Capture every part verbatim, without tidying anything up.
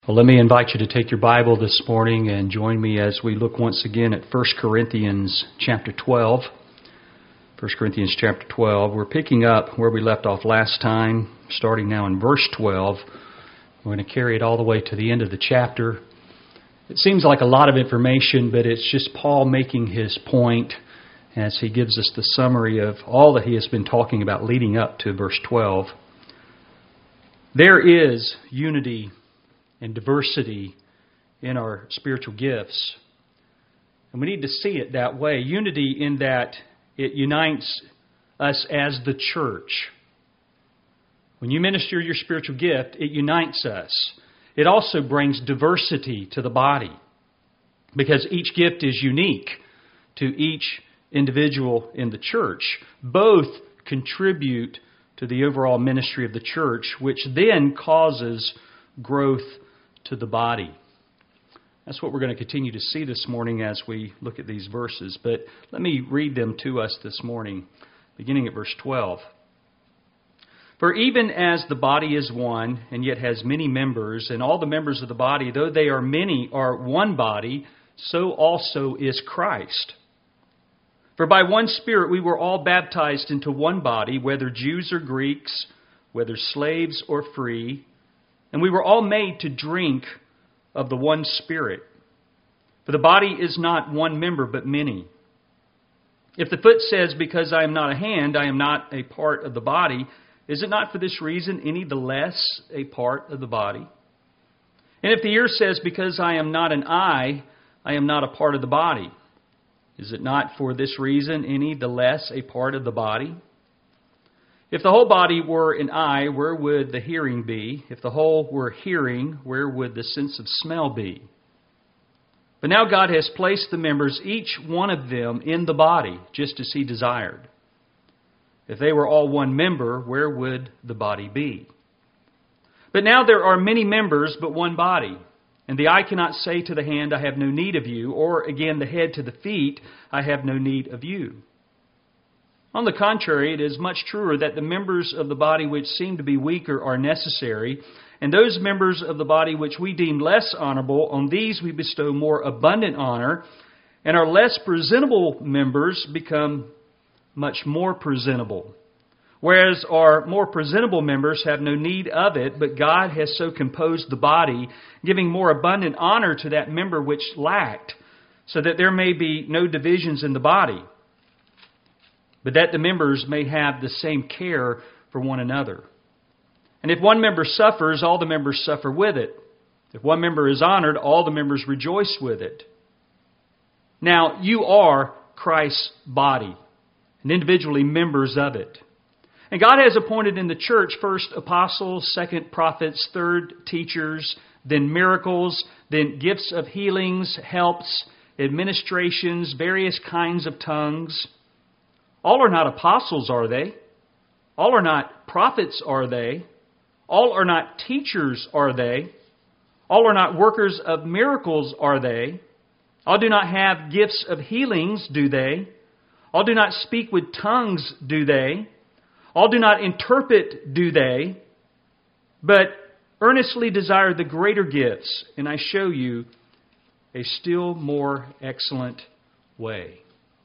Well, let me invite you to take your Bible this morning and join me as we look once again at First Corinthians chapter twelve. First Corinthians chapter twelve. We're picking up where we left off last time, starting now in verse twelve. We're going to carry it all the way to the end of the chapter. It seems like a lot of information, but it's just Paul making his point as he gives us the summary of all that he has been talking about leading up to verse twelve. There is unity and diversity in our spiritual gifts. And we need to see it that way. Unity in that it unites us as the church. When you minister your spiritual gift, it unites us. It also brings diversity to the body, because each gift is unique to each individual in the church. Both contribute to the overall ministry of the church, which then causes growth to the body. That's what we're going to continue to see this morning as we look at these verses. But let me read them to us this morning, beginning at verse twelve. For even as the body is one, and yet has many members, and all the members of the body, though they are many, are one body, so also is Christ. For by one Spirit we were all baptized into one body, whether Jews or Greeks, whether slaves or free, and we were all made to drink of the one Spirit. For the body is not one member, but many. If the foot says, because I am not a hand, I am not a part of the body, is it not for this reason any the less a part of the body? And if the ear says, because I am not an eye, I am not a part of the body, is it not for this reason any the less a part of the body? If the whole body were an eye, where would the hearing be? If the whole were hearing, where would the sense of smell be? But now God has placed the members, each one of them, in the body, just as He desired. If they were all one member, where would the body be? But now there are many members, but one body. And the eye cannot say to the hand, I have no need of you, or again the head to the feet, I have no need of you. On the contrary, it is much truer that the members of the body which seem to be weaker are necessary, and those members of the body which we deem less honorable, on these we bestow more abundant honor, and our less presentable members become much more presentable. Whereas our more presentable members have no need of it, but God has so composed the body, giving more abundant honor to that member which lacked, so that there may be no divisions in the body, but that the members may have the same care for one another. And if one member suffers, all the members suffer with it. If one member is honored, all the members rejoice with it. Now, you are Christ's body, and individually members of it. And God has appointed in the church first apostles, second prophets, third teachers, then miracles, then gifts of healings, helps, administrations, various kinds of tongues. All are not apostles, are they? All are not prophets, are they? All are not teachers, are they? All are not workers of miracles, are they? All do not have gifts of healings, do they? All do not speak with tongues, do they? All do not interpret, do they? But earnestly desire the greater gifts, and I show you a still more excellent way.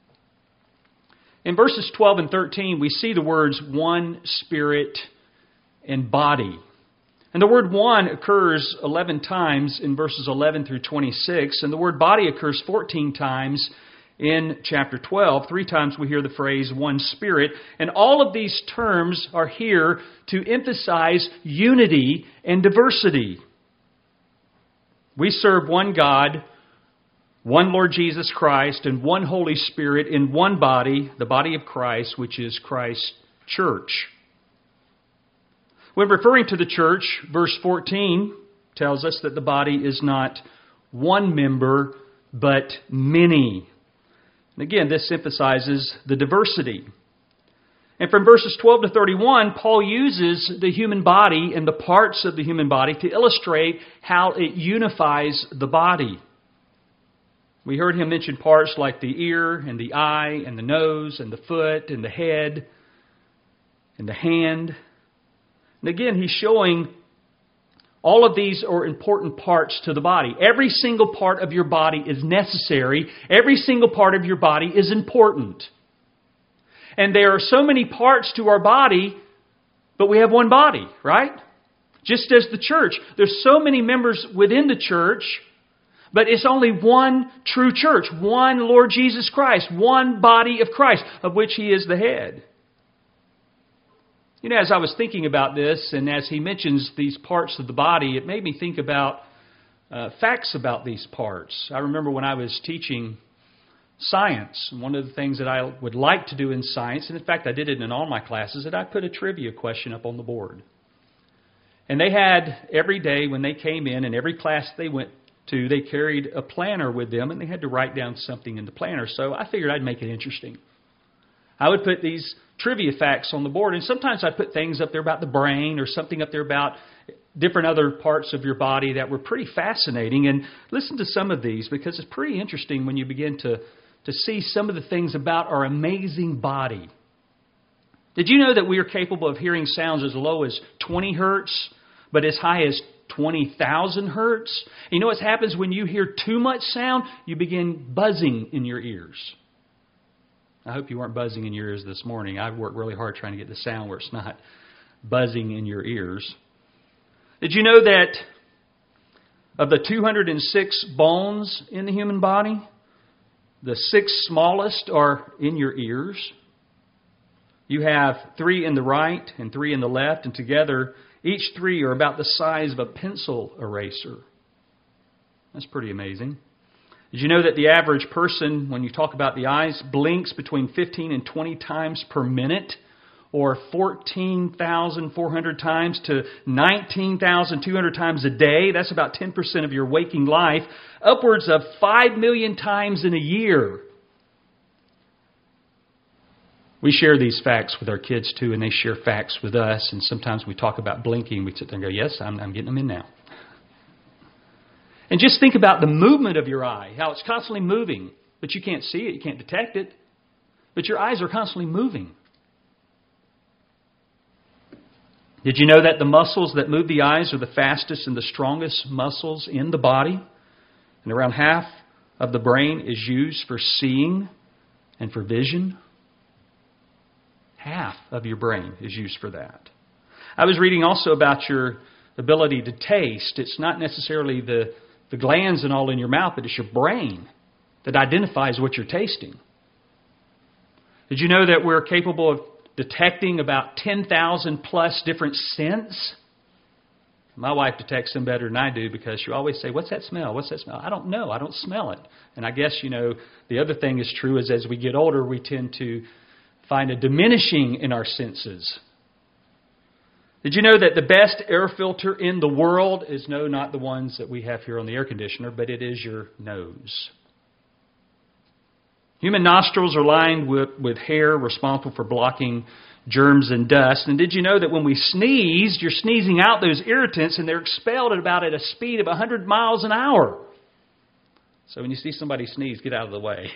In verses twelve and thirteen, we see the words one, spirit, and body. And the word one occurs eleven times in verses eleven through twenty-six, and the word body occurs fourteen times in chapter twelve. Three times we hear the phrase one spirit, and all of these terms are here to emphasize unity and diversity. We serve one God, one Lord Jesus Christ, and one Holy Spirit in one body, the body of Christ, which is Christ's church. When referring to the church, verse fourteen tells us that the body is not one member, but many. And again, this emphasizes the diversity. And from verses twelve to thirty-one, Paul uses the human body and the parts of the human body to illustrate how it unifies the body. We heard him mention parts like the ear and the eye and the nose and the foot and the head and the hand. And again, he's showing All of these are important parts to the body. Every single part of your body is necessary. Every single part of your body is important. And there are so many parts to our body, but we have one body, right? Just as the church. There's so many members within the church, but it's only one true church. One Lord Jesus Christ. One body of Christ, of which He is the head. You know, as I was thinking about this, and as he mentions these parts of the body, it made me think about uh, facts about these parts. I remember when I was teaching science, one of the things that I would like to do in science, and in fact I did it in all my classes, that I put a trivia question up on the board. And they had, every day when they came in, and every class they went to, they carried a planner with them, and they had to write down something in the planner. So I figured I'd make it interesting. I would put these trivia facts on the board, and sometimes I'd put things up there about the brain or something up there about different other parts of your body that were pretty fascinating. And listen to some of these, because it's pretty interesting when you begin to, to see some of the things about our amazing body. Did you know that we are capable of hearing sounds as low as twenty hertz, but as high as twenty thousand hertz? And you know what happens when you hear too much sound? You begin buzzing in your ears. I hope you weren't buzzing in your ears this morning. I've worked really hard trying to get the sound where it's not buzzing in your ears. Did you know that of the two hundred six bones in the human body, the six smallest are in your ears? You have three in the right and three in the left, and together each three are about the size of a pencil eraser. That's pretty amazing. Did you know that the average person, when you talk about the eyes, blinks between fifteen and twenty times per minute, or fourteen thousand four hundred times to nineteen thousand two hundred times a day? That's about ten percent of your waking life, upwards of five million times in a year. We share these facts with our kids too, and they share facts with us, and sometimes we talk about blinking. We sit there and go, yes, I'm, I'm getting them in now. And just think about the movement of your eye, how it's constantly moving, but you can't see it, you can't detect it, but your eyes are constantly moving. Did you know that the muscles that move the eyes are the fastest and the strongest muscles in the body? And around half of the brain is used for seeing and for vision. Half of your brain is used for that. I was reading also about your ability to taste. It's not necessarily the the glands and all in your mouth, but it's your brain that identifies what you're tasting. Did you know that we're capable of detecting about ten thousand plus different scents? My wife detects them better than I do, because she always say, what's that smell? What's that smell? I don't know. I don't smell it. And I guess, you know, the other thing is true is as we get older, we tend to find a diminishing in our senses. Did you know that the best air filter in the world is, no, not the ones that we have here on the air conditioner, but it is your nose. Human nostrils are lined with, with hair responsible for blocking germs and dust. And did you know that when we sneeze, you're sneezing out those irritants, and they're expelled at about at a speed of one hundred miles an hour? So when you see somebody sneeze, get out of the way.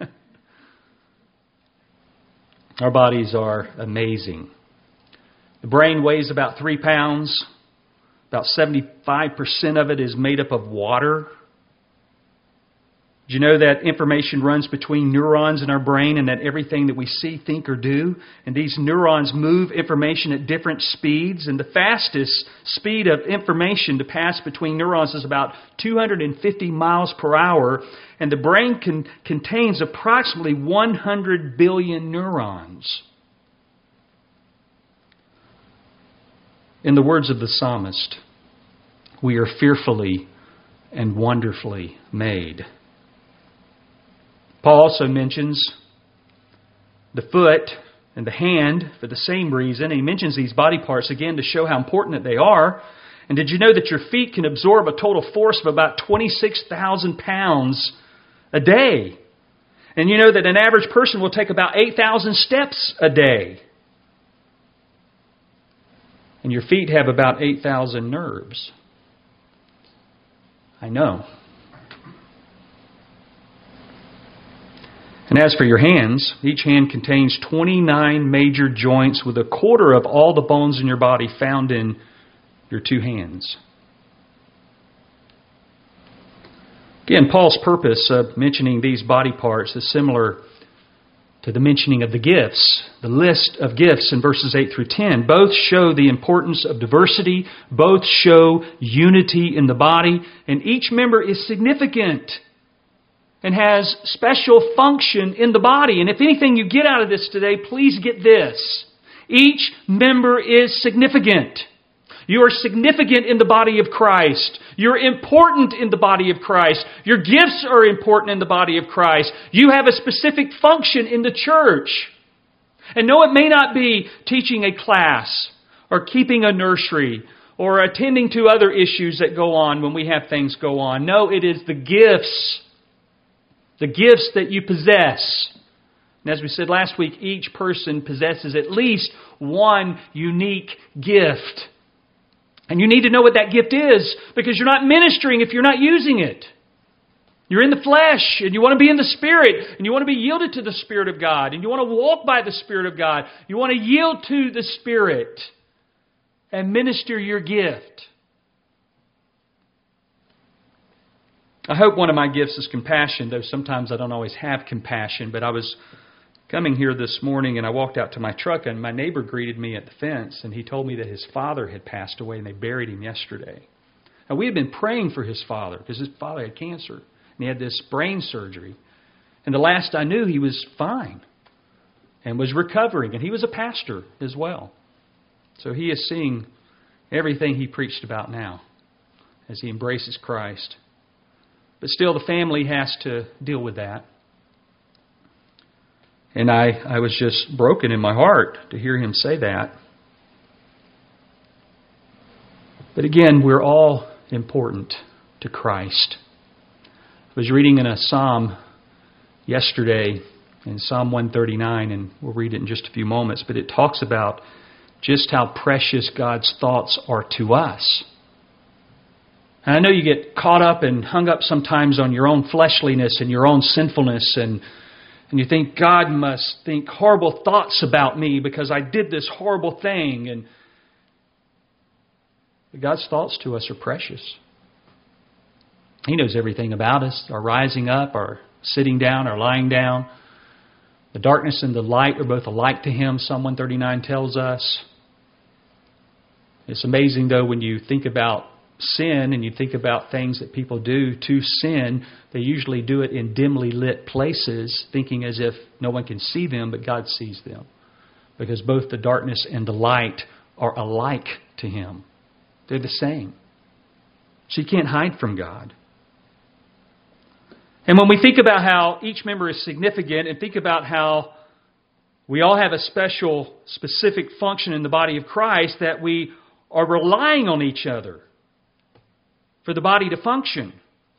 Our bodies are amazing. The brain weighs about three pounds. About seventy-five percent of it is made up of water. Did you know that information runs between neurons in our brain, and that everything that we see, think, or do, and these neurons move information at different speeds, and the fastest speed of information to pass between neurons is about two hundred fifty miles per hour, and the brain can, contains approximately one hundred billion neurons. In the words of the psalmist, we are fearfully and wonderfully made. Paul also mentions the foot and the hand for the same reason. And he mentions these body parts again to show how important that they are. And did you know that your feet can absorb a total force of about twenty-six thousand pounds a day? And you know that an average person will take about eight thousand steps a day. And your feet have about eight thousand nerves. I know. And as for your hands, each hand contains twenty-nine major joints, with a quarter of all the bones in your body found in your two hands. Again, Paul's purpose of mentioning these body parts is similar to the mentioning of the gifts, the list of gifts in verses eight through ten. Both show the importance of diversity. Both show unity in the body. And each member is significant and has special function in the body. And if anything you get out of this today, please get this. Each member is significant. You are significant in the body of Christ. You're important in the body of Christ. Your gifts are important in the body of Christ. You have a specific function in the church. And no, it may not be teaching a class or keeping a nursery or attending to other issues that go on when we have things go on. No, it is the gifts. The gifts that you possess. And as we said last week, each person possesses at least one unique gift. And you need to know what that gift is, because you're not ministering if you're not using it. You're in the flesh, and you want to be in the Spirit, and you want to be yielded to the Spirit of God, and you want to walk by the Spirit of God. You want to yield to the Spirit and minister your gift. I hope one of my gifts is compassion, though sometimes I don't always have compassion. But I was coming here this morning and I walked out to my truck and my neighbor greeted me at the fence and he told me that his father had passed away and they buried him yesterday. Now, we had been praying for his father because his father had cancer and he had this brain surgery. And the last I knew, he was fine and was recovering. And he was a pastor as well. So he is seeing everything he preached about now as he embraces Christ. But still, the family has to deal with that. And I, I was just broken in my heart to hear him say that. But again, we're all important to Christ. I was reading in a psalm yesterday, in Psalm one thirty-nine, and we'll read it in just a few moments, but it talks about just how precious God's thoughts are to us. And I know you get caught up and hung up sometimes on your own fleshliness and your own sinfulness, and and you think God must think horrible thoughts about me because I did this horrible thing. And God's thoughts to us are precious. He knows everything about us, our rising up, our sitting down, our lying down. The darkness and the light are both alike to Him, Psalm one thirty-nine tells us. It's amazing, though, when you think about sin and you think about things that people do to sin, they usually do it in dimly lit places, thinking as if no one can see them, but God sees them. Because both the darkness and the light are alike to Him. They're the same. So you can't hide from God. And when we think about how each member is significant and think about how we all have a special, specific function in the body of Christ, that we are relying on each other for the body to function.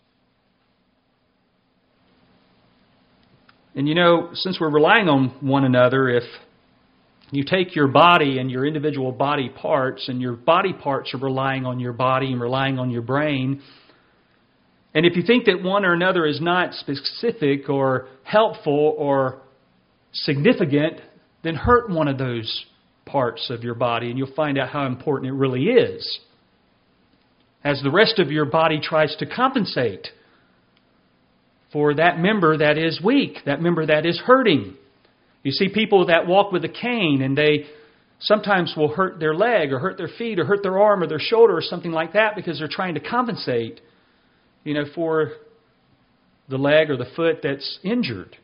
And you know, since we're relying on one another, if you take your body and your individual body parts, and your body parts are relying on your body and relying on your brain, and if you think that one or another is not specific or helpful or significant, then hurt one of those parts of your body and you'll find out how important it really is, as the rest of your body tries to compensate for that member that is weak, that member that is hurting. You see people that walk with a cane and they sometimes will hurt their leg or hurt their feet or hurt their arm or their shoulder or something like that because they're trying to compensate, you know, for the leg or the foot that's injured.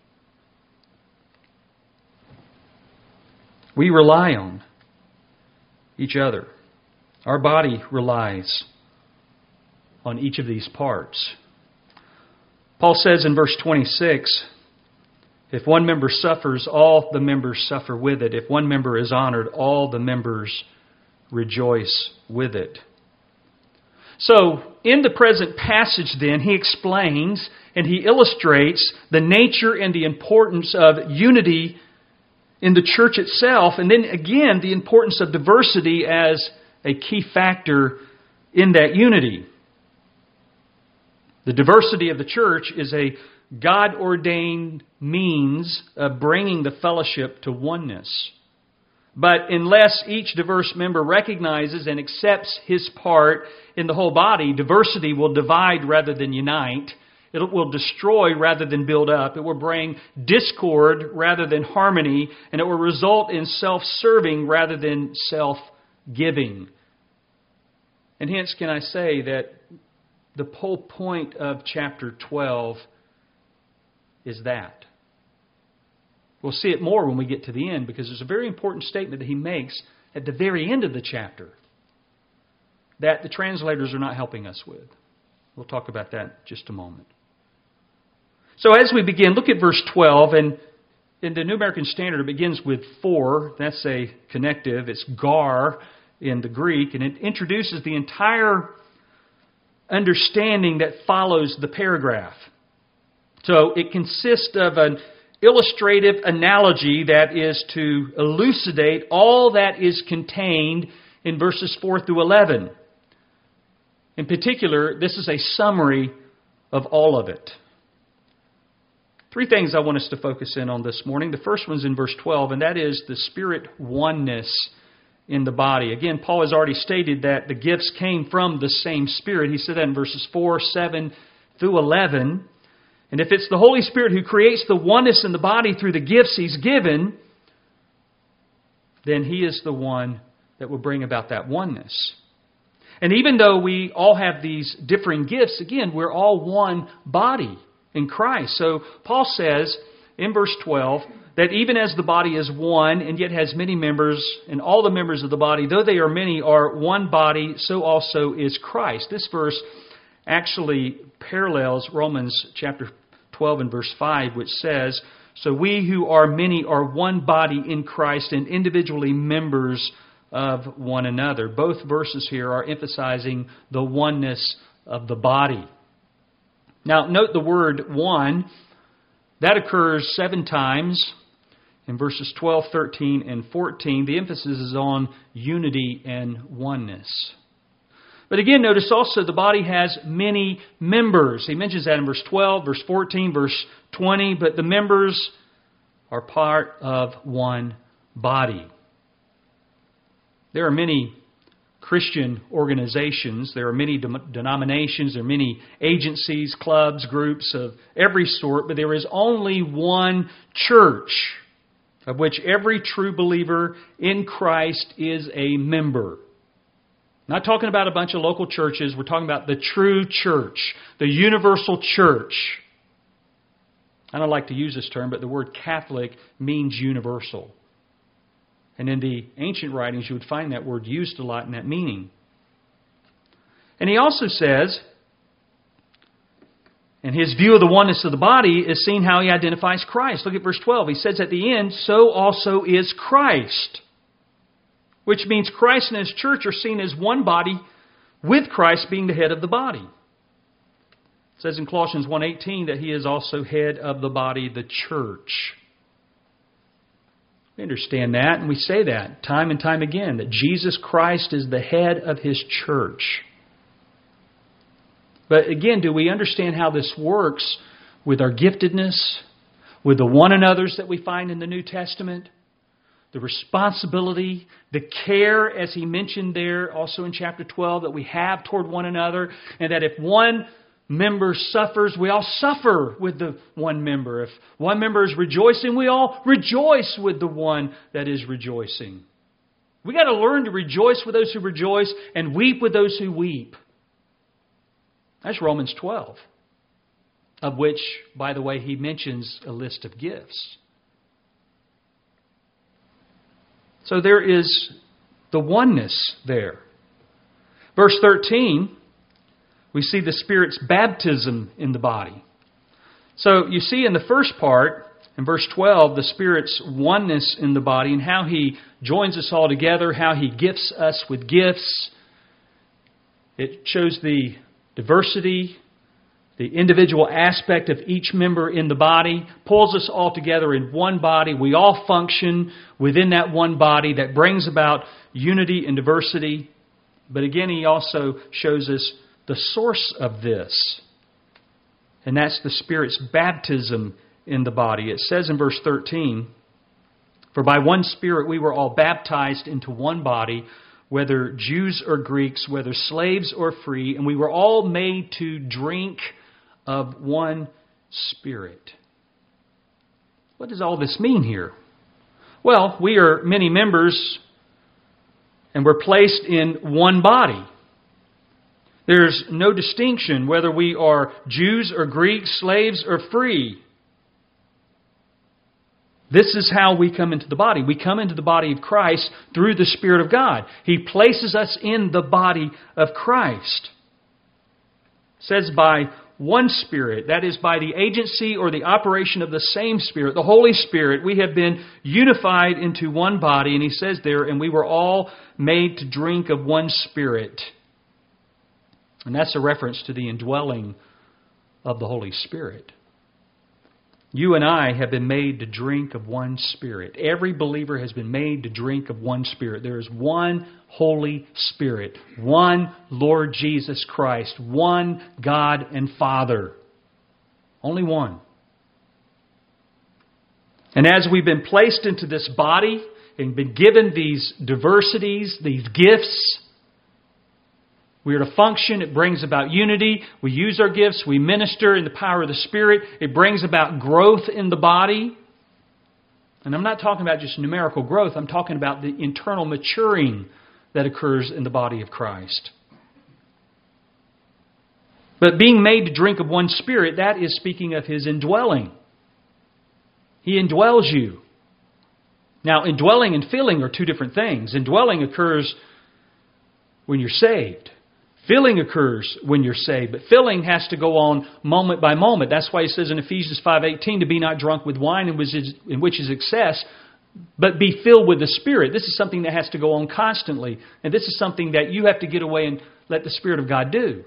We rely on each other. Our body relies on each of these parts. Paul says in verse twenty-six, if one member suffers, all the members suffer with it. If one member is honored, all the members rejoice with it. So, in the present passage then, he explains and he illustrates the nature and the importance of unity in the church itself, and then again, the importance of diversity as a key factor in that unity. The diversity of the church is a God-ordained means of bringing the fellowship to oneness. But unless each diverse member recognizes and accepts his part in the whole body, diversity will divide rather than unite, It will destroy rather than build up. It will bring discord rather than harmony. And it will result in self-serving rather than self-giving. And hence can I say that the whole point of chapter twelve is that. We'll see it more when we get to the end, because there's a very important statement that he makes at the very end of the chapter that the translators are not helping us with. We'll talk about that in just a moment. So as we begin, look at verse twelve, and in the New American Standard it begins with for. That's a connective. It's gar in the Greek, and it introduces the entire understanding that follows the paragraph. So it consists of an illustrative analogy that is to elucidate all that is contained in verses four through eleven. In particular, this is a summary of all of it. Three things I want us to focus in on this morning. The first one's in verse twelve, and that is the Spirit oneness in the body. Again, Paul has already stated that the gifts came from the same Spirit. He said that in verses four, seven through eleven. And if it's the Holy Spirit who creates the oneness in the body through the gifts He's given, then He is the one that will bring about that oneness. And even though we all have these differing gifts, again, we're all one body in Christ. So Paul says in verse twelve that even as the body is one and yet has many members, and all the members of the body, though they are many, are one body, so also is Christ. This verse actually parallels Romans chapter twelve and verse five, which says, "So we who are many are one body in Christ and individually members of one another." Both verses here are emphasizing the oneness of the body. Now, note the word one. That occurs seven times in verses twelve, thirteen, and fourteen. The emphasis is on unity and oneness. But again, notice also the body has many members. He mentions that in verse twelve, verse fourteen, verse twenty. But the members are part of one body. There are many Christian organizations. There are many denominations. There are many agencies, clubs, groups of every sort. But there is only one church of which every true believer in Christ is a member. Not talking about a bunch of local churches. We're talking about the true church, the universal church. I don't like to use this term, but the word Catholic means universal. And in the ancient writings, you would find that word used a lot in that meaning. And he also says, and his view of the oneness of the body is seeing how he identifies Christ. Look at verse twelve. He says at the end, "So also is Christ." Which means Christ and His church are seen as one body, with Christ being the head of the body. It says in Colossians one eighteen that He is also head of the body, the church. We understand that, and we say that time and time again, that Jesus Christ is the head of His church. But again, do we understand how this works with our giftedness, with the one another's that we find in the New Testament? The responsibility, the care, as he mentioned there also in chapter twelve, that we have toward one another, and that if one member suffers, we all suffer with the one member. If one member is rejoicing, we all rejoice with the one that is rejoicing. We got to learn to rejoice with those who rejoice and weep with those who weep. That's Romans twelve, of which, by the way, he mentions a list of gifts. So there is the oneness there. Verse thirteen, we see the Spirit's baptism in the body. So you see in the first part, in verse twelve, the Spirit's oneness in the body and how He joins us all together, how He gifts us with gifts. It shows the diversity, the individual aspect of each member in the body, pulls us all together in one body. We all function within that one body that brings about unity and diversity. But again, he also shows us the source of this. And that's the Spirit's baptism in the body. It says in verse thirteen, "For by one Spirit we were all baptized into one body, whether Jews or Greeks, whether slaves or free, and we were all made to drink of one Spirit. What does all this mean here? Well, we are many members and we're placed in one body. There's no distinction whether we are Jews or Greeks, slaves or free. This is how we come into the body. We come into the body of Christ through the Spirit of God. He places us in the body of Christ. It says by one Spirit, that is by the agency or the operation of the same Spirit, the Holy Spirit, we have been unified into one body. And he says there, and we were all made to drink of one Spirit. And that's a reference to the indwelling of the Holy Spirit. You and I have been made to drink of one Spirit. Every believer has been made to drink of one Spirit. There is one Holy Spirit, one Lord Jesus Christ, one God and Father. Only one. And as we've been placed into this body and been given these diversities, these gifts, we are to function. It brings about unity. We use our gifts. We minister in the power of the Spirit. It brings about growth in the body. And I'm not talking about just numerical growth. I'm talking about the internal maturing that occurs in the body of Christ. But being made to drink of one Spirit, that is speaking of His indwelling. He indwells you. Now, indwelling and filling are two different things. Indwelling occurs when you're saved. Filling occurs when you're saved, but filling has to go on moment by moment. That's why he says in Ephesians five eighteen to be not drunk with wine in which is, in which is excess, but be filled with the Spirit. This is something that has to go on constantly. And this is something that you have to get away and let the Spirit of God do.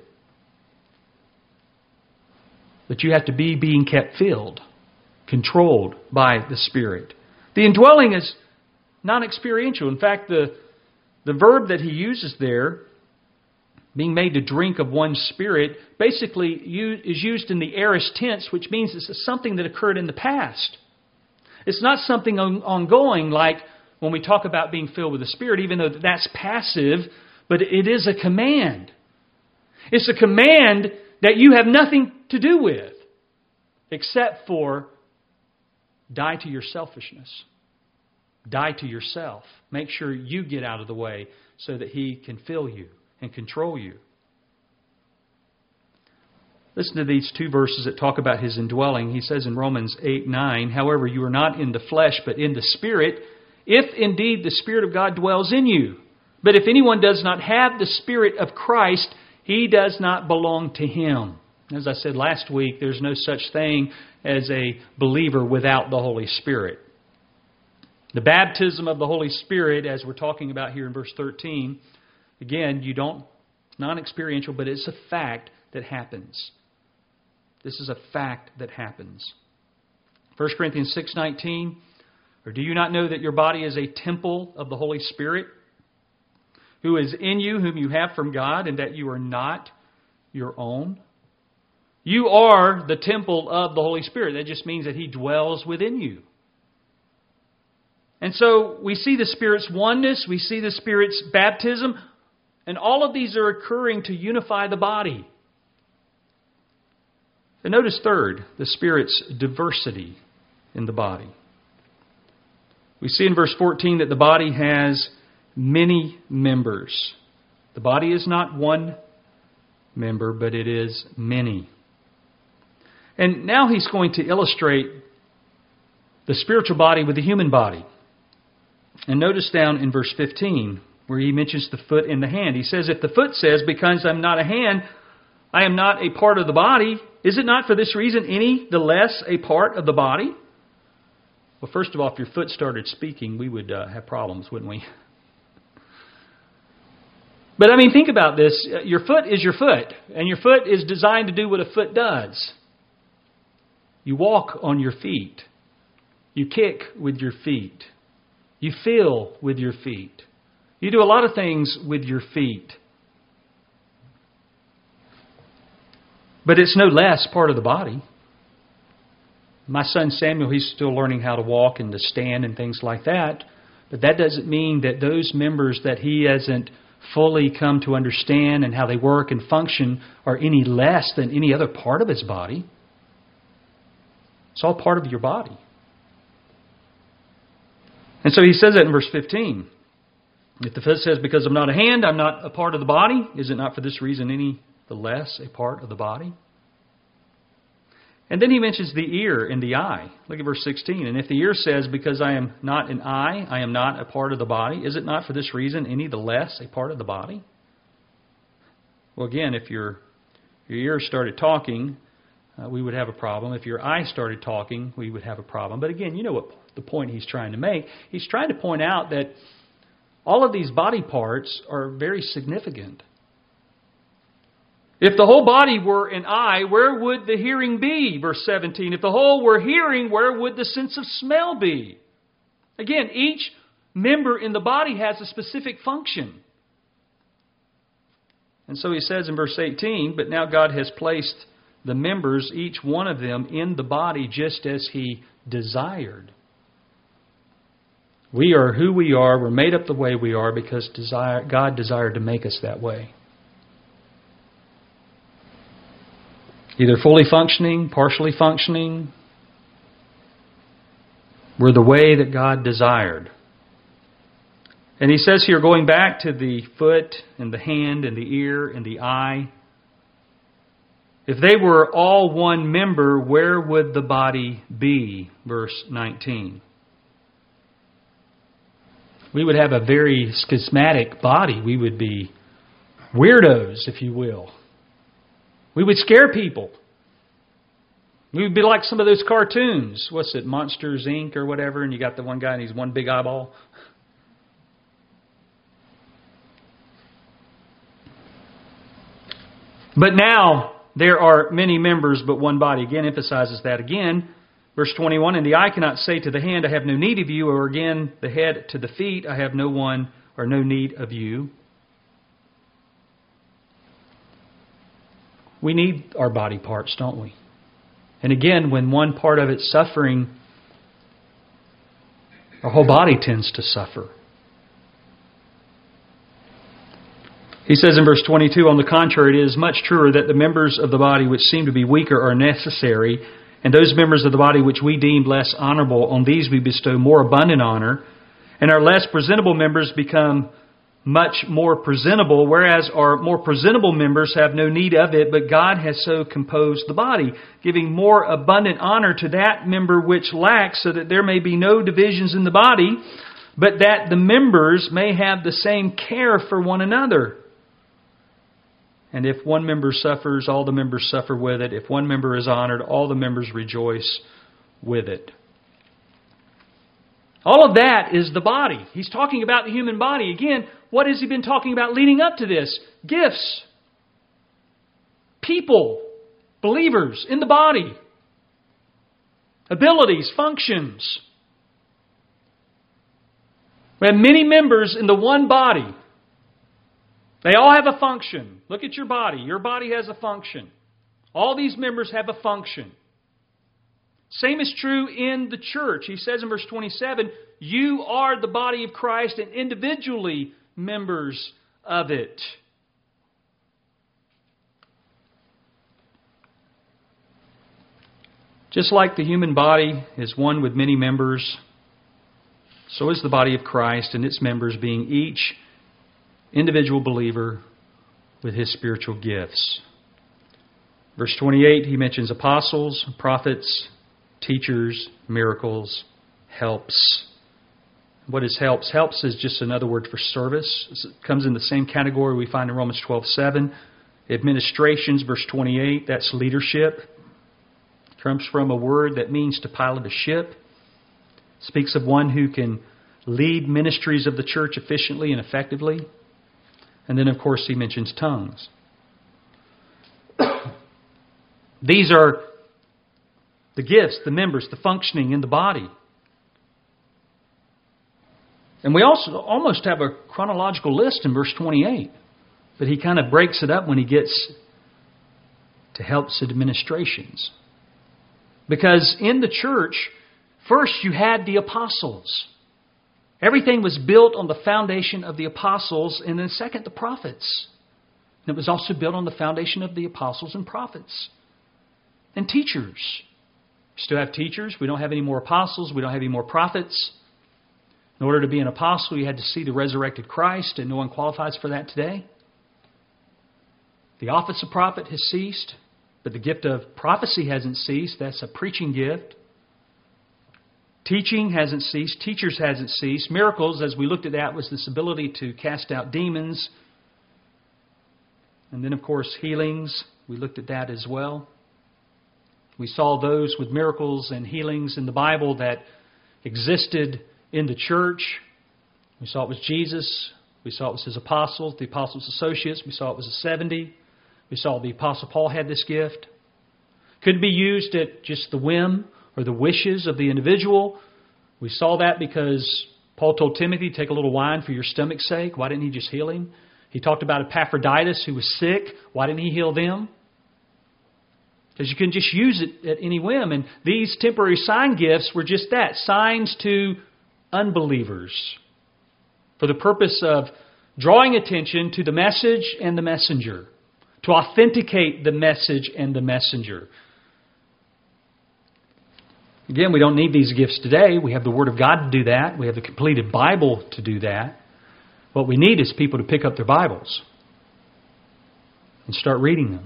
But you have to be being kept filled, controlled by the Spirit. The indwelling is non-experiential. In fact, the, the verb that he uses there, being made to drink of one Spirit, basically is used in the aorist tense, which means it's something that occurred in the past. It's not something ongoing like when we talk about being filled with the Spirit, even though that's passive, but it is a command. It's a command that you have nothing to do with except for die to your selfishness. Die to yourself. Make sure you get out of the way so that He can fill you and control you. Listen to these two verses that talk about His indwelling. He says in Romans eight nine, however, you are not in the flesh, but in the Spirit, if indeed the Spirit of God dwells in you. But if anyone does not have the Spirit of Christ, he does not belong to Him. As I said last week, there's no such thing as a believer without the Holy Spirit. The baptism of the Holy Spirit, as we're talking about here in verse thirteen, again, you don't, non-experiential, but it's a fact that happens. This is a fact that happens. First Corinthians six nineteen, or do you not know that your body is a temple of the Holy Spirit, who is in you, whom you have from God, and that you are not your own? You are the temple of the Holy Spirit. That just means that He dwells within you. And so we see the Spirit's oneness, we see the Spirit's baptism, and all of these are occurring to unify the body. And notice third, the Spirit's diversity in the body. We see in verse fourteen that the body has many members. The body is not one member, but it is many. And now he's going to illustrate the spiritual body with the human body. And notice down in verse fifteen, where he mentions the foot and the hand. He says, if the foot says, because I'm not a hand, I am not a part of the body, is it not for this reason any the less a part of the body? Well, first of all, if your foot started speaking, we would uh, have problems, wouldn't we? But I mean, think about this. Your foot is your foot, and your foot is designed to do what a foot does. You walk on your feet. You kick with your feet. You feel with your feet. You do a lot of things with your feet. But it's no less part of the body. My son Samuel, he's still learning how to walk and to stand and things like that. But that doesn't mean that those members that he hasn't fully come to understand and how they work and function are any less than any other part of His body. It's all part of your body. And so He says that in verse fifteen. If the foot says, because I'm not a hand, I'm not a part of the body, is it not for this reason any the less a part of the body? And then He mentions the ear and the eye. Look at verse sixteen. And if the ear says, because I am not an eye, I am not a part of the body, is it not for this reason any the less a part of the body? Well, again, if your, your ear started talking, uh, we would have a problem. If your eye started talking, we would have a problem. But again, you know what the point He's trying to make. He's trying to point out that all of these body parts are very significant. If the whole body were an eye, where would the hearing be? Verse seventeen. If the whole were hearing, where would the sense of smell be? Again, each member in the body has a specific function. And so He says in verse eighteen, but now God has placed the members, each one of them, in the body just as He desired. We are who we are. We're made up the way we are because desire, God desired to make us that way. Either fully functioning, partially functioning. We're the way that God desired. And He says here, going back to the foot and the hand and the ear and the eye, if they were all one member, where would the body be? Verse nineteen. We would have a very schismatic body. We would be weirdos, if you will. We would scare people. We would be like some of those cartoons. What's it, Monsters, Incorporated or whatever, and you got the one guy and he's one big eyeball. But now there are many members but one body. Again, emphasizes that again. Verse twenty-one, and the eye cannot say to the hand, I have no need of you, or again, the head to the feet, I have no one or no need of you. We need our body parts, don't we? And again, when one part of it's suffering, our whole body tends to suffer. He says in verse twenty-two, on the contrary, it is much truer that the members of the body which seem to be weaker are necessary, and those members of the body which we deemed less honorable, on these we bestow more abundant honor, and our less presentable members become much more presentable, whereas our more presentable members have no need of it, but God has so composed the body, giving more abundant honor to that member which lacks, so that there may be no divisions in the body, but that the members may have the same care for one another. And if one member suffers, all the members suffer with it. If one member is honored, all the members rejoice with it. All of that is the body. He's talking about the human body. Again, what has He been talking about leading up to this? Gifts. People. Believers in the body. Abilities. Functions. We have many members in the one body. They all have a function. Look at your body. Your body has a function. All these members have a function. Same is true in the church. He says in verse twenty-seven, you are the body of Christ and individually members of it. Just like the human body is one with many members, so is the body of Christ and its members, being each individual believer with his spiritual gifts. Verse twenty-eight, he mentions apostles, prophets, teachers, miracles, helps. What is helps? Helps is just another word for service. It comes in the same category we find in Romans twelve seven. Administrations, verse twenty-eight, that's leadership. It comes from a word that means to pilot a ship. It speaks of one who can lead ministries of the church efficiently and effectively. And then, of course, he mentions tongues. These are the gifts, the members, the functioning in the body. And we also almost have a chronological list in verse twenty-eight. But he kind of breaks it up when he gets to helps administrations. Because in the church, first you had the apostles. Everything was built on the foundation of the apostles, and then second, the prophets. And it was also built on the foundation of the apostles and prophets. And teachers. We still have teachers. We don't have any more apostles. We don't have any more prophets. In order to be an apostle, you had to see the resurrected Christ, and no one qualifies for that today. The office of prophet has ceased, but the gift of prophecy hasn't ceased. That's a preaching gift. Teaching hasn't ceased. Teachers hasn't ceased. Miracles, as we looked at that, was this ability to cast out demons. And then, of course, healings. We looked at that as well. We saw those with miracles and healings in the Bible that existed in the church. We saw it was Jesus. We saw it was His apostles, the apostles' associates. We saw it was the seventy. We saw the Apostle Paul had this gift. Couldn't be used at just the whim or the wishes of the individual. We saw that because Paul told Timothy, take a little wine for your stomach's sake. Why didn't he just heal him? He talked about Epaphroditus who was sick. Why didn't he heal them? Because you can just use it at any whim. And these temporary sign gifts were just that, signs to unbelievers for the purpose of drawing attention to the message and the messenger, to authenticate the message and the messenger. Again, we don't need these gifts today. We have the Word of God to do that. We have the completed Bible to do that. What we need is people to pick up their Bibles and start reading them.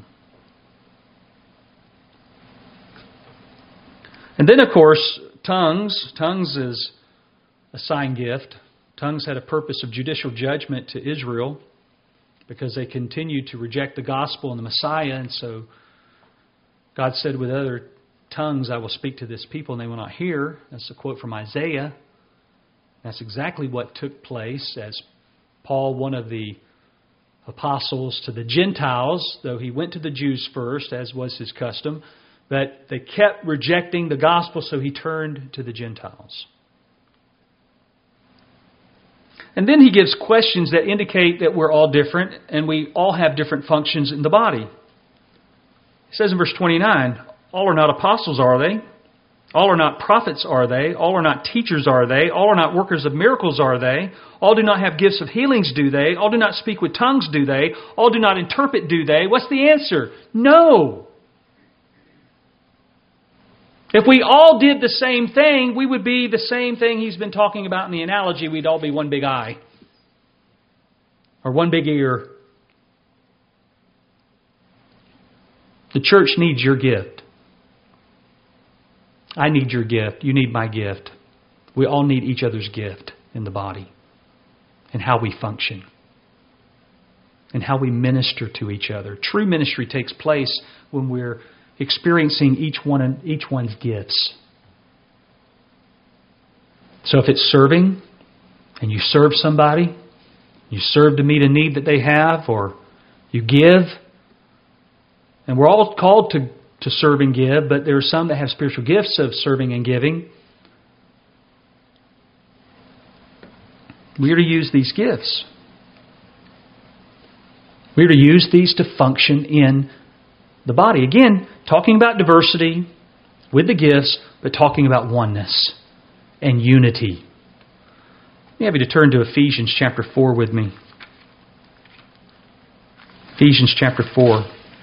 And then, of course, tongues. Tongues is a sign gift. Tongues had a purpose of judicial judgment to Israel because they continued to reject the gospel and the Messiah. And so God said, with other tongues I will speak to this people, and they will not hear. That's a quote from Isaiah. That's exactly what took place as Paul, one of the apostles to the Gentiles, though he went to the Jews first, as was his custom, but they kept rejecting the gospel, so he turned to the Gentiles. And then he gives questions that indicate that we're all different and we all have different functions in the body. He says in verse twenty-nine, all are not apostles, are they? All are not prophets, are they? All are not teachers, are they? All are not workers of miracles, are they? All do not have gifts of healings, do they? All do not speak with tongues, do they? All do not interpret, do they? What's the answer? No. If we all did the same thing, we would be the same thing he's been talking about in the analogy. We'd all be one big eye. Or one big ear. The church needs your gift. I need your gift. You need my gift. We all need each other's gift in the body. And how we function. And how we minister to each other. True ministry takes place when we're experiencing each one each one's gifts. So if it's serving, and you serve somebody, you serve to meet a need that they have, or you give, and we're all called to, to serve and give, but there are some that have spiritual gifts of serving and giving. We are to use these gifts. We are to use these to function in the body. Again, talking about diversity with the gifts, but talking about oneness and unity. You have to turn to Ephesians chapter four with me. Ephesians chapter four.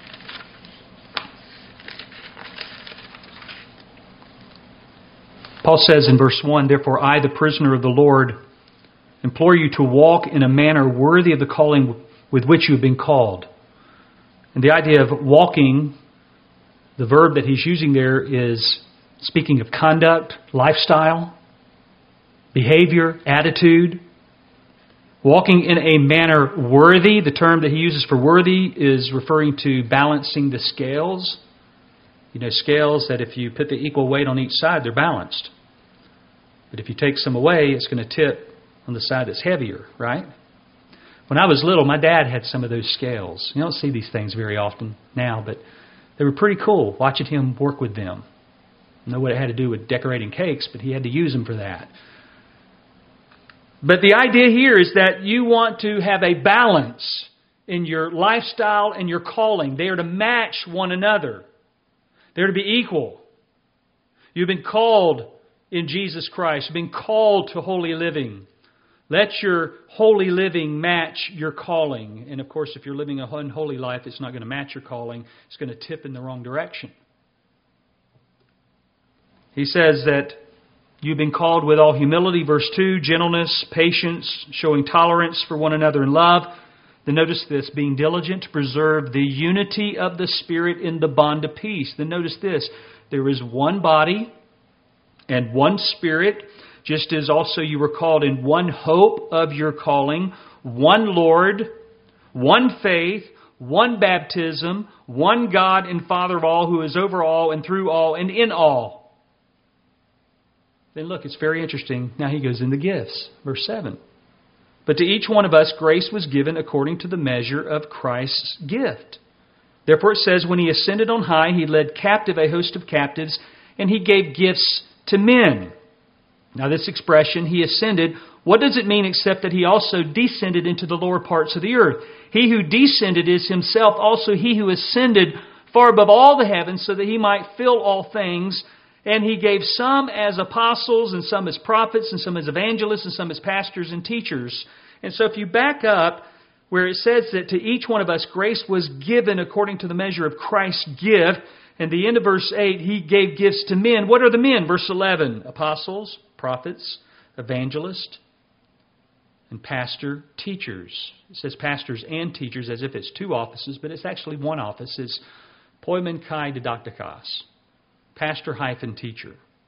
Paul says in verse one, therefore I, the prisoner of the Lord, implore you to walk in a manner worthy of the calling with which you have been called. And the idea of walking, the verb that he's using there is speaking of conduct, lifestyle, behavior, attitude. Walking in a manner worthy, the term that he uses for worthy is referring to balancing the scales. You know, scales that if you put the equal weight on each side, they're balanced. But if you take some away, it's going to tip on the side that's heavier, right? When I was little, my dad had some of those scales. You don't see these things very often now, but they were pretty cool watching him work with them. I know what it had to do with decorating cakes, but he had to use them for that. But the idea here is that you want to have a balance in your lifestyle and your calling. They are to match one another. They're to be equal. You've been called in Jesus Christ. You've been called to holy living. Let your holy living match your calling. And of course, if you're living an unholy life, it's not going to match your calling. It's going to tip in the wrong direction. He says that you've been called with all humility, verse two, gentleness, patience, showing tolerance for one another in love. Then notice this, being diligent to preserve the unity of the Spirit in the bond of peace. Then notice this, there is one body and one Spirit, just as also you were called in one hope of your calling, one Lord, one faith, one baptism, one God and Father of all, who is over all and through all and in all. Then look, it's very interesting. Now he goes into gifts. Verse seven. But to each one of us grace was given according to the measure of Christ's gift. Therefore it says, when He ascended on high, He led captive a host of captives, and He gave gifts to men. Now this expression, He ascended, what does it mean except that He also descended into the lower parts of the earth? He who descended is Himself also He who ascended far above all the heavens, so that He might fill all things. And He gave some as apostles, and some as prophets, and some as evangelists, and some as pastors and teachers. And so if you back up where it says that to each one of us grace was given according to the measure of Christ's gift, and the end of verse eight, He gave gifts to men. What are the men? Verse eleven, apostles, prophets, evangelists, and pastor, teachers. It says pastors and teachers as if it's two offices, but it's actually one office. It's poimen kai didaktikos. Pastor hyphen teacher.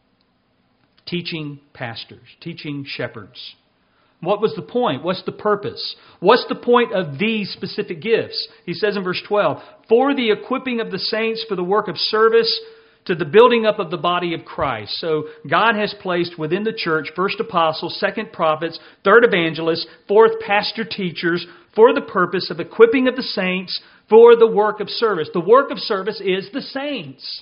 Teaching pastors. Teaching shepherds. What was the point? What's the purpose? What's the point of these specific gifts? He says in verse twelve, for the equipping of the saints for the work of service to the building up of the body of Christ. So God has placed within the church first apostles, second prophets, third evangelists, fourth pastor teachers for the purpose of equipping of the saints for the work of service. The work of service is the saints.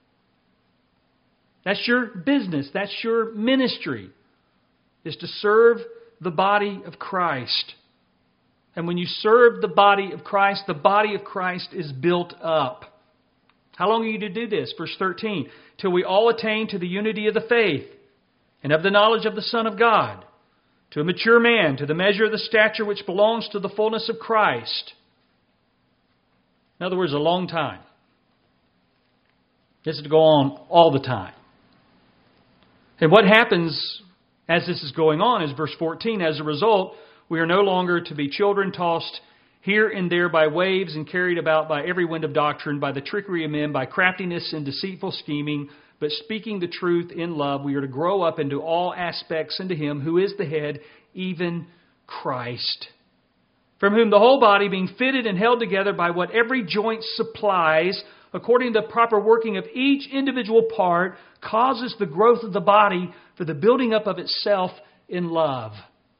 That's your business. That's your ministry, is to serve the body of Christ. And when you serve the body of Christ, the body of Christ is built up. How long are you to do this? Verse thirteen, till we all attain to the unity of the faith and of the knowledge of the Son of God, to a mature man, to the measure of the stature which belongs to the fullness of Christ. In other words, a long time. This is to go on all the time. And what happens as this is going on is verse fourteen. As a result, we are no longer to be children tossed here and there by waves and carried about by every wind of doctrine, by the trickery of men, by craftiness and deceitful scheming. But speaking the truth in love, we are to grow up into all aspects into Him who is the head, even Christ, from whom the whole body, being fitted and held together by what every joint supplies, according to the proper working of each individual part, causes the growth of the body for the building up of itself in love.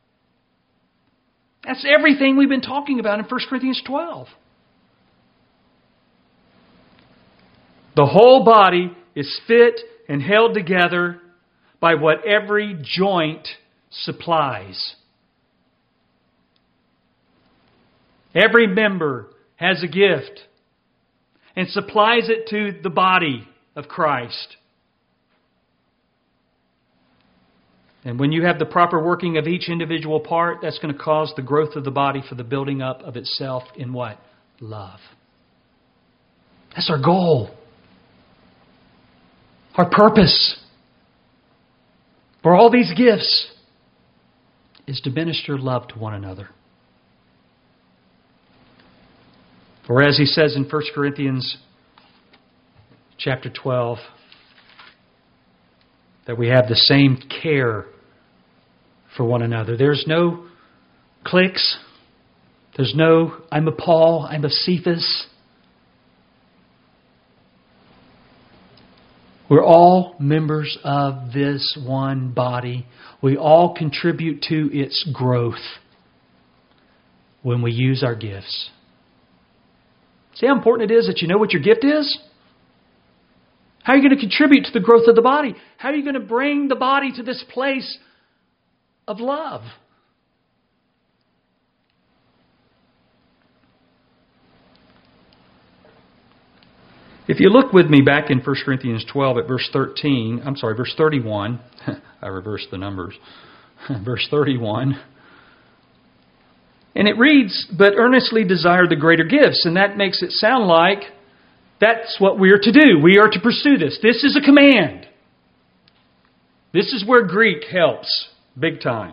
That's everything we've been talking about in First Corinthians twelve. The whole body is fit and held together by what every joint supplies. Every member has a gift and supplies it to the body of Christ. And when you have the proper working of each individual part, that's going to cause the growth of the body for the building up of itself in what? Love. That's our goal. Our purpose for all these gifts is to minister love to one another. For as he says in First Corinthians chapter twelve, that we have the same care for one another. There's no cliques. There's no, I'm a Paul, I'm a Cephas. We're all members of this one body. We all contribute to its growth when we use our gifts. See how important it is that you know what your gift is? How are you going to contribute to the growth of the body? How are you going to bring the body to this place of love? If you look with me back in First Corinthians twelve at verse thirteen, I'm sorry, verse thirty-one. I reversed the numbers. Verse thirty-one. And it reads, but earnestly desire the greater gifts. And that makes it sound like that's what we are to do. We are to pursue this. This is a command. This is where Greek helps big time.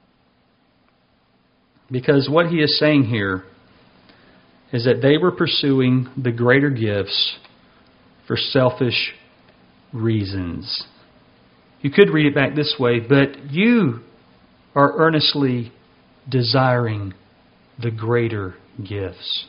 Because what he is saying here is that they were pursuing the greater gifts for selfish reasons. You could read it back this way, but you are earnestly desiring the greater gifts.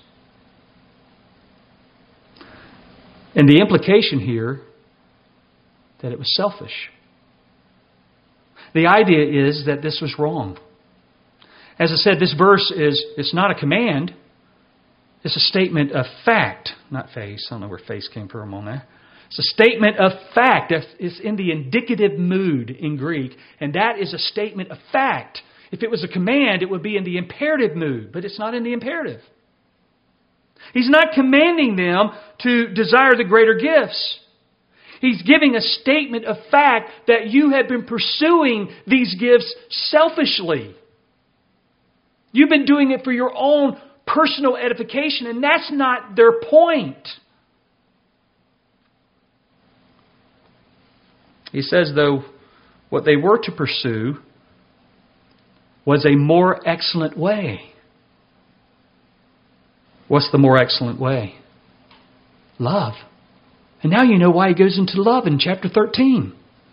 And the implication here, that it was selfish. The idea is that this was wrong. As I said, this verse is, it's not a command. It's a statement of fact. Not face. I don't know where face came from on that. It's a statement of fact. It's in the indicative mood in Greek. And that is a statement of fact. If it was a command, it would be in the imperative mood. But it's not in the imperative. He's not commanding them to desire the greater gifts. He's giving a statement of fact that you have been pursuing these gifts selfishly. You've been doing it for your own personal edification, and that's not their point. He says, though, what they were to pursue was a more excellent way. What's the more excellent way? Love. And now you know why he goes into love in chapter thirteen.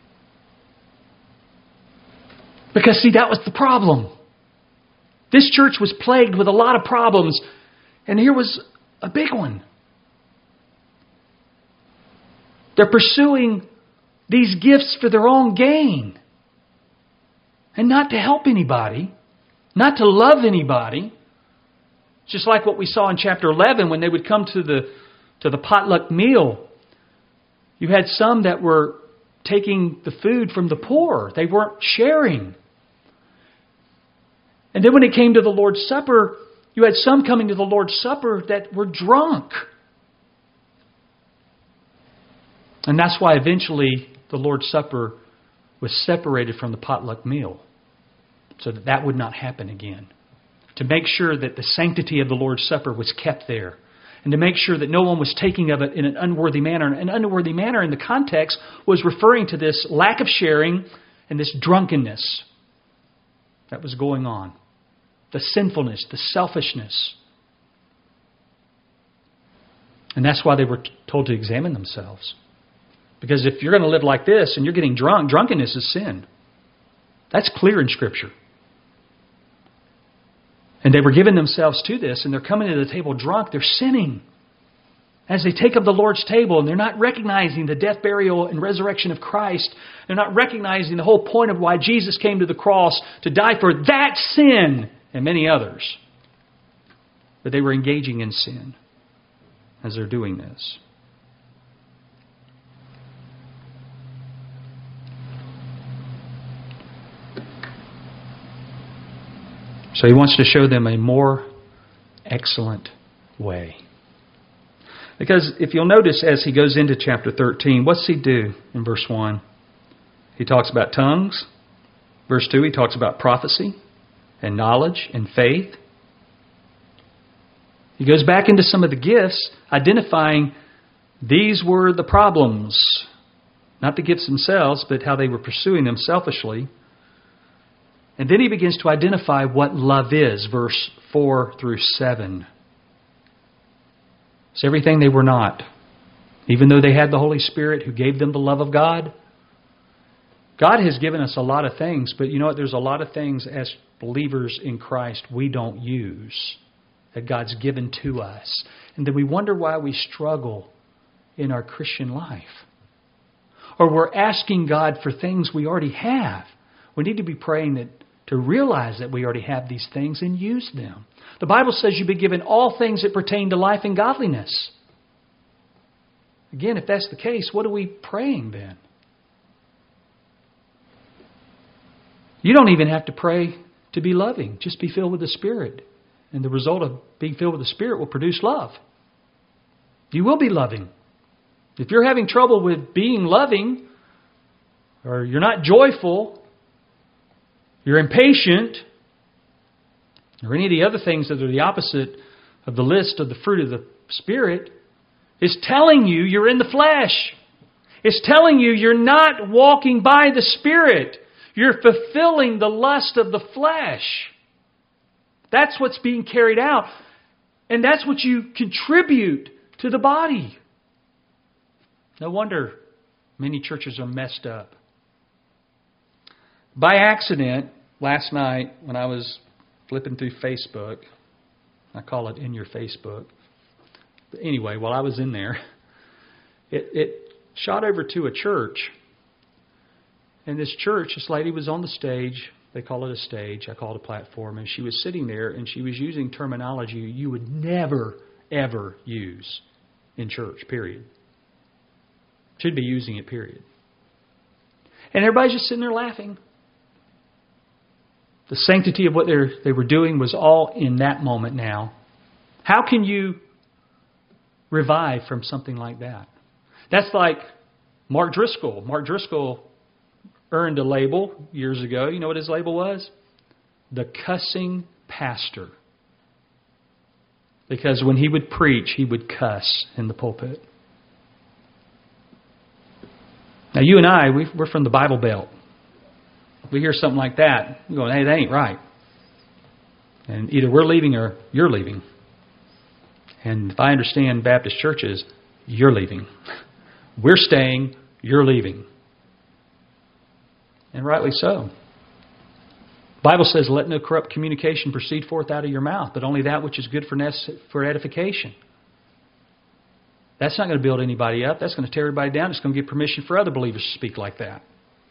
Because, see, that was the problem. This church was plagued with a lot of problems, and here was a big one. They're pursuing these gifts for their own gain, and not to help anybody, not to love anybody. Just like what we saw in chapter eleven when they would come to the to the potluck meal. You had some that were taking the food from the poor. They weren't sharing. And then when it came to the Lord's Supper, you had some coming to the Lord's Supper that were drunk. And that's why eventually the Lord's Supper was separated from the potluck meal, so that that would not happen again. To make sure that the sanctity of the Lord's Supper was kept there. And to make sure that no one was taking of it in an unworthy manner. An unworthy manner in the context was referring to this lack of sharing and this drunkenness that was going on. The sinfulness, the selfishness. And that's why they were told to examine themselves. Because if you're going to live like this and you're getting drunk, drunkenness is sin. That's clear in Scripture. And they were giving themselves to this, and they're coming to the table drunk. They're sinning. As they take up the Lord's table, and they're not recognizing the death, burial, and resurrection of Christ. They're not recognizing the whole point of why Jesus came to the cross to die for that sin and many others. But they were engaging in sin as they're doing this. So he wants to show them a more excellent way. Because if you'll notice as he goes into chapter thirteen, what's he do in verse one? He talks about tongues. Verse two, he talks about prophecy and knowledge and faith. He goes back into some of the gifts, identifying these were the problems. Not the gifts themselves, but how they were pursuing them selfishly. And then he begins to identify what love is, verse four through seven. It's everything they were not. Even though they had the Holy Spirit who gave them the love of God. God has given us a lot of things, but you know what? There's a lot of things as believers in Christ we don't use that God's given to us. And then we wonder why we struggle in our Christian life. Or we're asking God for things we already have. We need to be praying that to realize that we already have these things and use them. The Bible says you've been given all things that pertain to life and godliness. Again, if that's the case, what are we praying then? You don't even have to pray to be loving. Just be filled with the Spirit. And the result of being filled with the Spirit will produce love. You will be loving. If you're having trouble with being loving, or you're not joyful, you're impatient, or any of the other things that are the opposite of the list of the fruit of the Spirit, is telling you you're in the flesh. It's telling you you're not walking by the Spirit. You're fulfilling the lust of the flesh. That's what's being carried out. And that's what you contribute to the body. No wonder many churches are messed up. By accident, last night when I was flipping through Facebook, I call it In Your Facebook. But anyway, while I was in there, it, it shot over to a church. And this church, this lady was on the stage. They call it a stage. I call it a platform. And she was sitting there and she was using terminology you would never, ever use in church, period. Should be using it, period. And everybody's just sitting there laughing. The sanctity of what they they were doing was all in that moment now. How can you revive from something like that? That's like Mark Driscoll. Mark Driscoll earned a label years ago. You know what his label was? The cussing pastor. Because when he would preach, he would cuss in the pulpit. Now you and I, we're from the Bible Belt. We hear something like that, we're going, hey, that ain't right. And either we're leaving or you're leaving. And if I understand Baptist churches, you're leaving. We're staying, you're leaving. And rightly so. The Bible says, let no corrupt communication proceed forth out of your mouth, but only that which is good for for edification. That's not going to build anybody up. That's going to tear everybody down. It's going to give permission for other believers to speak like that.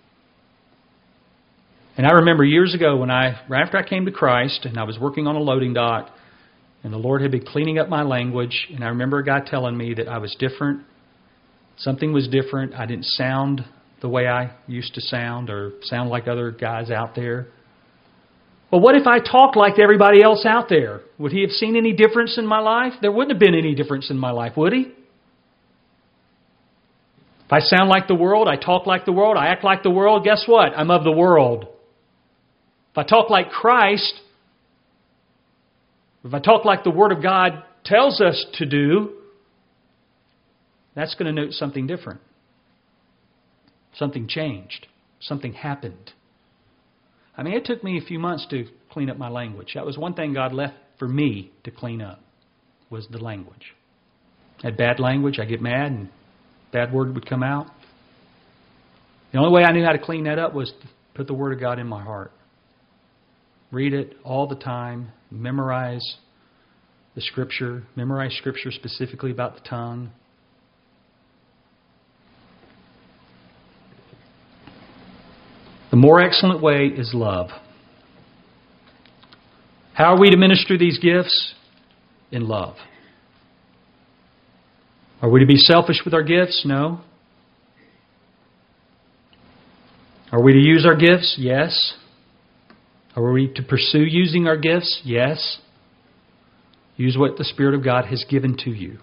And I remember years ago when I, right after I came to Christ, and I was working on a loading dock, and the Lord had been cleaning up my language, and I remember a guy telling me that I was different. Something was different. I didn't sound the way I used to sound or sound like other guys out there. Well, what if I talked like everybody else out there? Would he have seen any difference in my life? There wouldn't have been any difference in my life, would he? If I sound like the world, I talk like the world, I act like the world, guess what? I'm of the world. If I talk like Christ, if I talk like the Word of God tells us to do, that's going to note something different. Something changed. Something happened. I mean, it took me a few months to clean up my language. That was one thing God left for me to clean up, was the language. I had bad language, I get mad and bad word would come out. The only way I knew how to clean that up was to put the Word of God in my heart. Read it all the time. Memorize the Scripture. Memorize Scripture specifically about the tongue. The more excellent way is love. How are we to minister these gifts? In love. Are we to be selfish with our gifts? No. Are we to use our gifts? Yes. Are we to pursue using our gifts? Yes. Use what the Spirit of God has given to you.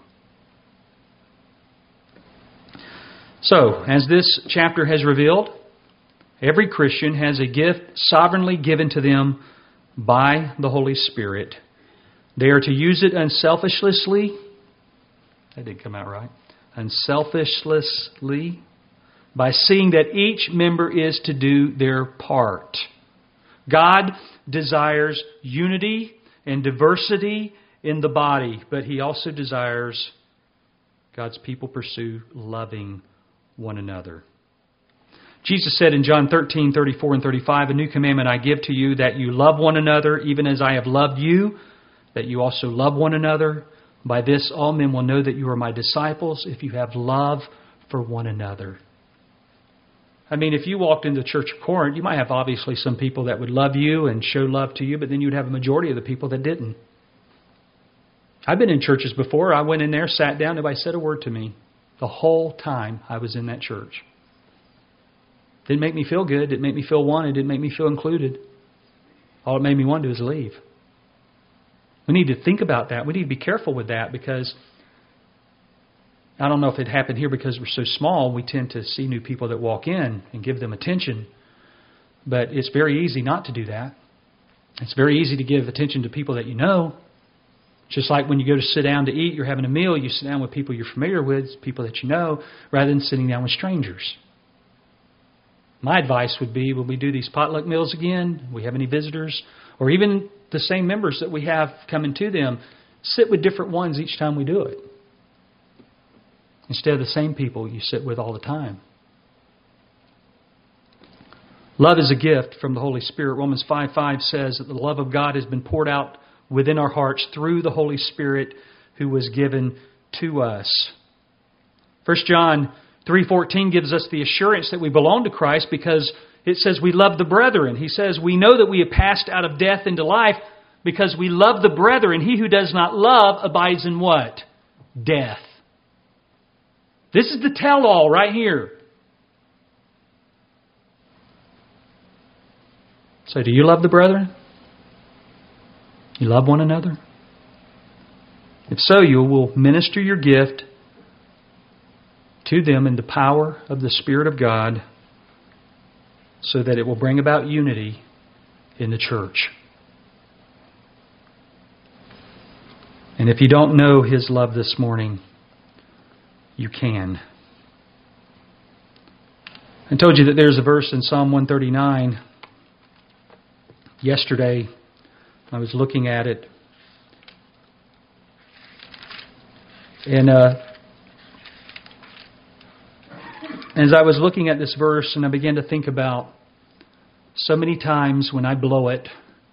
So, as this chapter has revealed, every Christian has a gift sovereignly given to them by the Holy Spirit. They are to use it unselfishly. That didn't come out right. Unselfishly. By seeing that each member is to do their part. God desires unity and diversity in the body, but He also desires God's people pursue loving one another. Jesus said in John thirteen, thirty-four and thirty-five, a new commandment I give to you, that you love one another, even as I have loved you, that you also love one another. By this all men will know that you are my disciples, if you have love for one another. I mean, if you walked into the Church of Corinth, you might have obviously some people that would love you and show love to you, but then you'd have a majority of the people that didn't. I've been in churches before. I went in there, sat down, nobody said a word to me the whole time I was in that church. Didn't make me feel good. Didn't make me feel wanted. Didn't make me feel included. All it made me want to do is leave. We need to think about that. We need to be careful with that, because I don't know if it happened here because we're so small. We tend to see new people that walk in and give them attention. But it's very easy not to do that. It's very easy to give attention to people that you know. Just like when you go to sit down to eat, you're having a meal, you sit down with people you're familiar with, people that you know, rather than sitting down with strangers. My advice would be, when we do these potluck meals again, we have any visitors, or even the same members that we have coming to them, sit with different ones each time we do it. Instead of the same people you sit with all the time. Love is a gift from the Holy Spirit. Romans five five says that the love of God has been poured out within our hearts through the Holy Spirit who was given to us. First John three fourteen gives us the assurance that we belong to Christ because it says we love the brethren. He says we know that we have passed out of death into life because we love the brethren. He who does not love abides in what? Death. This is the tell-all right here. So do you love the brethren? You love one another? If so, you will minister your gift to them in the power of the Spirit of God so that it will bring about unity in the church. And if you don't know His love this morning, you can. I told you that there's a verse in Psalm one thirty-nine. Yesterday, I was looking at it. And uh, as I was looking at this verse, and I began to think about so many times when I blow it,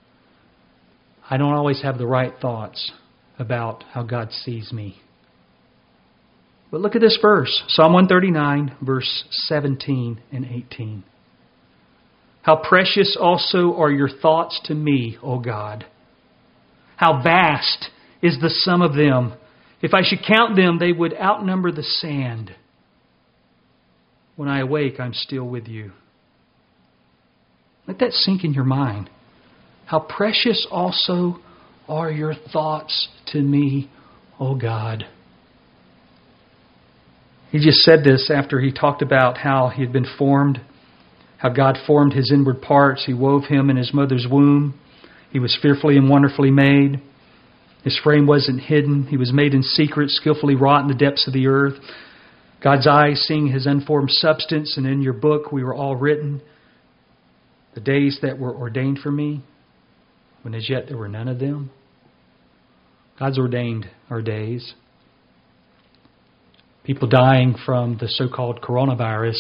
I don't always have the right thoughts about how God sees me. But look at this verse, Psalm one thirty-nine, verse seventeen and eighteen. How precious also are your thoughts to me, O God. How vast is the sum of them. If I should count them, they would outnumber the sand. When I awake, I'm still with you. Let that sink in your mind. How precious also are your thoughts to me, O God. He just said this after he talked about how he had been formed, how God formed his inward parts. He wove him in his mother's womb. He was fearfully and wonderfully made. His frame wasn't hidden. He was made in secret, skillfully wrought in the depths of the earth. God's eyes seeing his unformed substance, and in your book we were all written, the days that were ordained for me, when as yet there were none of them. God's ordained our days. People dying from the so-called coronavirus.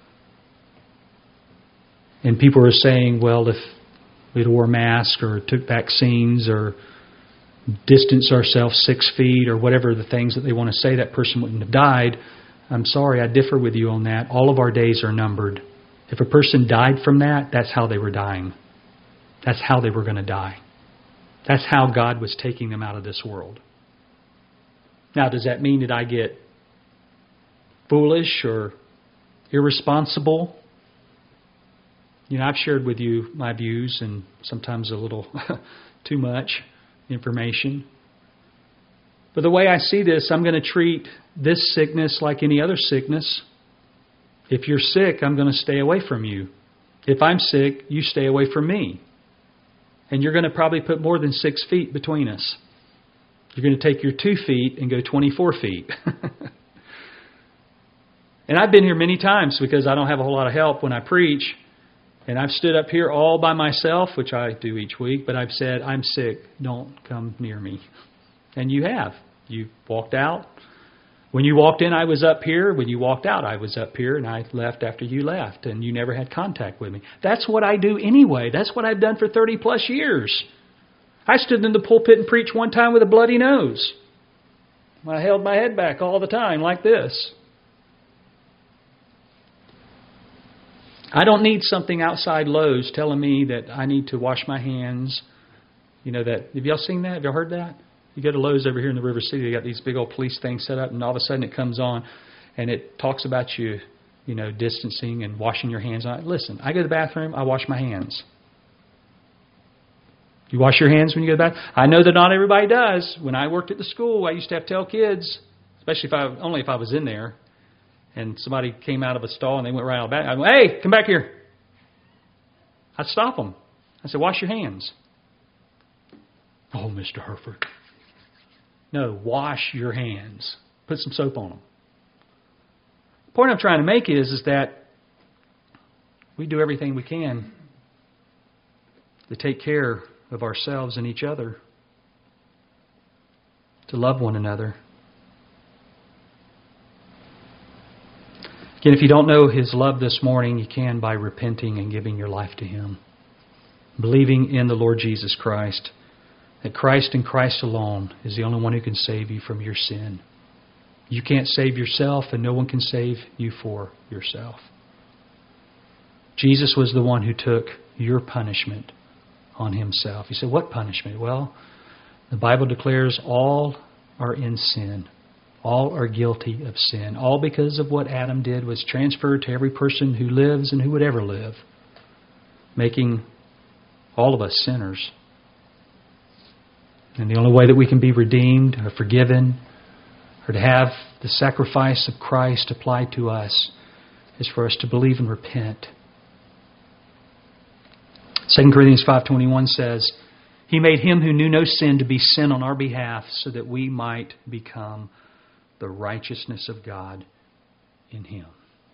And people are saying, well, if we'd wore masks or took vaccines or distanced ourselves six feet or whatever the things that they want to say, that person wouldn't have died. I'm sorry, I differ with you on that. All of our days are numbered. If a person died from that, that's how they were dying. That's how they were going to die. That's how God was taking them out of this world. Now, does that mean that I get foolish or irresponsible? You know, I've shared with you my views and sometimes a little too much information. But the way I see this, I'm going to treat this sickness like any other sickness. If you're sick, I'm going to stay away from you. If I'm sick, you stay away from me. And you're going to probably put more than six feet between us. You're going to take your two feet and go twenty-four feet. And I've been here many times because I don't have a whole lot of help when I preach. And I've stood up here all by myself, which I do each week, but I've said, I'm sick, don't come near me. And you have. You walked out. When you walked in, I was up here. When you walked out, I was up here, and I left after you left, and you never had contact with me. That's what I do anyway. That's what I've done for thirty plus years. I stood in the pulpit and preached one time with a bloody nose. I held my head back all the time like this. I don't need something outside Lowe's telling me that I need to wash my hands. You know that. Have y'all seen that? Have y'all heard that? You go to Lowe's over here in the River City, they got these big old police things set up, and all of a sudden it comes on, and it talks about you, you know, distancing and washing your hands. Listen, I go to the bathroom, I wash my hands. You wash your hands when you go to the bathroom? I know that not everybody does. When I worked at the school, I used to have to tell kids, especially if I only if I was in there, and somebody came out of a stall and they went right out back. I went, hey, come back here. I'd stop them. I said, wash your hands. Oh, Mister Herford. No, wash your hands. Put some soap on them. The point I'm trying to make is, is that we do everything we can to take care of ourselves and each other, to love one another. Again, if you don't know His love this morning, you can by repenting and giving your life to Him. Believing in the Lord Jesus Christ. That Christ and Christ alone is the only one who can save you from your sin. You can't save yourself, and no one can save you for yourself. Jesus was the one who took your punishment on Himself. You say, what punishment? Well, the Bible declares all are in sin. All are guilty of sin. All because of what Adam did was transferred to every person who lives and who would ever live, making all of us sinners. And the only way that we can be redeemed or forgiven or to have the sacrifice of Christ applied to us is for us to believe and repent. Second Corinthians five twenty-one says, He made Him who knew no sin to be sin on our behalf so that we might become the righteousness of God in Him.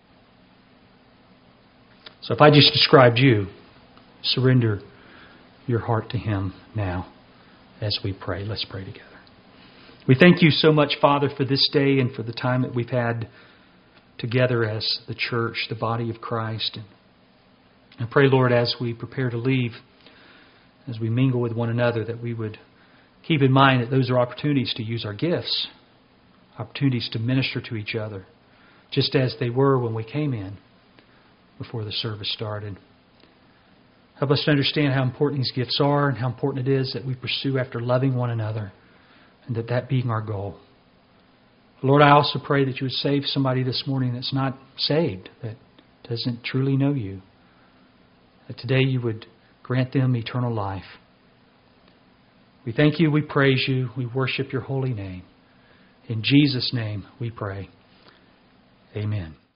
So if I just described you, surrender your heart to Him now as we pray. Let's pray together. We thank You so much, Father, for this day and for the time that we've had together as the church, the body of Christ. And I pray, Lord, as we prepare to leave, as we mingle with one another, that we would keep in mind that those are opportunities to use our gifts, opportunities to minister to each other, just as they were when we came in before the service started. Help us to understand how important these gifts are and how important it is that we pursue after loving one another and that that being our goal. Lord, I also pray that You would save somebody this morning that's not saved, that doesn't truly know You. That today You would grant them eternal life. We thank You, we praise You, we worship Your holy name. In Jesus' name we pray. Amen.